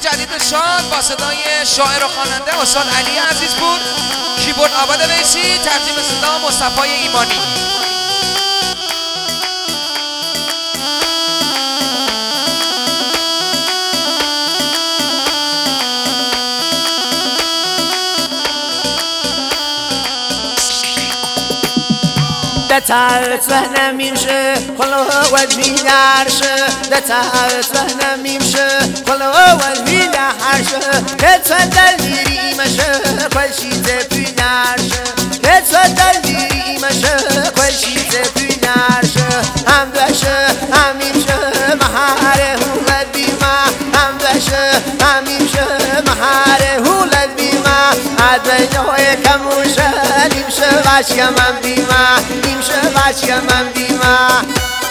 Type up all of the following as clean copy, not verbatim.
جدید شاد با صدای شاعر و خواننده استاد علی عزیزپور، کیبورد آباد ویسی، ترجیح صدا مصطفی ایمانی. دتعرف نمیشه خلو وجهیارشه دتعرف نمیشه خلو وجهیارشه کتر دلیری مشه کلشیت پینارشه کتر دلیری مشه کلشیت پینارشه هم بشه همیشه مهاره هولد بیما هم بشه همیشه مهاره هولد بیما عدوی کموشه نیمشه باشی من بیما نیمشه باشی من بیما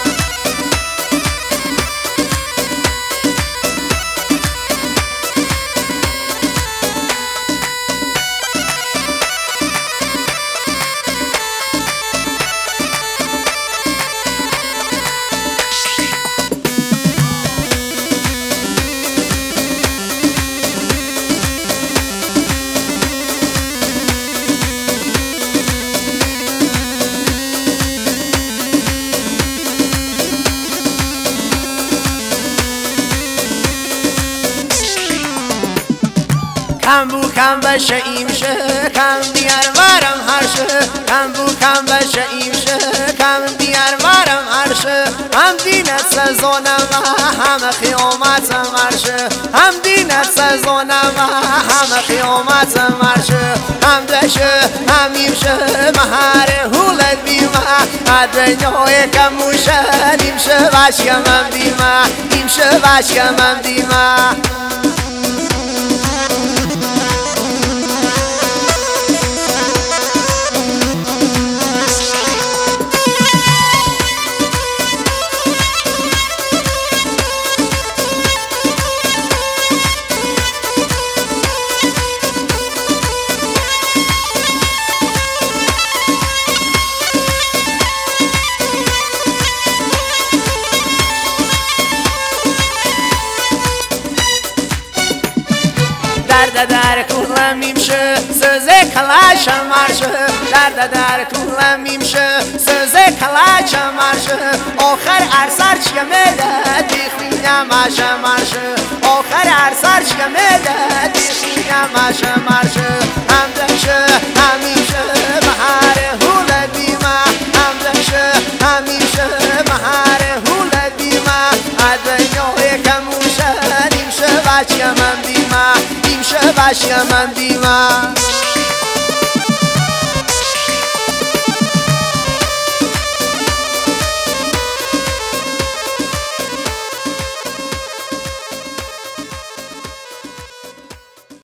کم بو کم بشه ایمشه کم بیار وارم هرشه کم بو کم بشه ایمشه کم بیار وارم هرشه هم دینت سزونم هم خیامت مرشه هم دینت سزونم هم خیامت مرشه هم دشه هم ایمشه مهاره هولد بیما دنیای کموشه نیمشه باشی من بیما نیمشه باشی من بیما در کولم میشه سوزه کلاشم مرشه در کولم میشه سوزه کلاشم مرشه آخر ارسر چیه میده دیخینم ماشه مرشه آخر ارسر چیه میده دیخینم ماشه مرشه هم دشه همیشه مهاره هولد بیما هم دشه همیشه مهاره هولد بیما دنیای کموشه نیمشه بچه من بیما نیمشه باشی من بیما